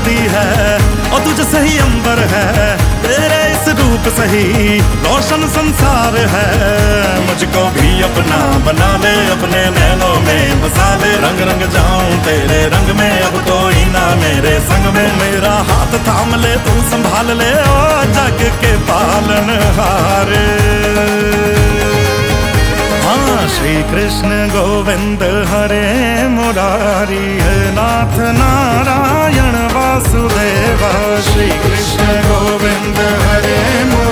धरती है और तुझ से ही अंबर है, तेरे इस रूप से ही रोशन संसार है। मुझको भी अपना बना ले, अपने नैनों में बसा ले, रंग रंग जाऊं तेरे रंग में, अब कोई ना मेरे संग में। मेरा हाथ थाम ले, तू संभाल ले, ओ जग के पालनहार। हाँ, श्री कृष्ण गोविंद हरे मुरारी, नाथ नारायण वासुदेव। श्री कृष्ण गोविंद हरे मुरारी।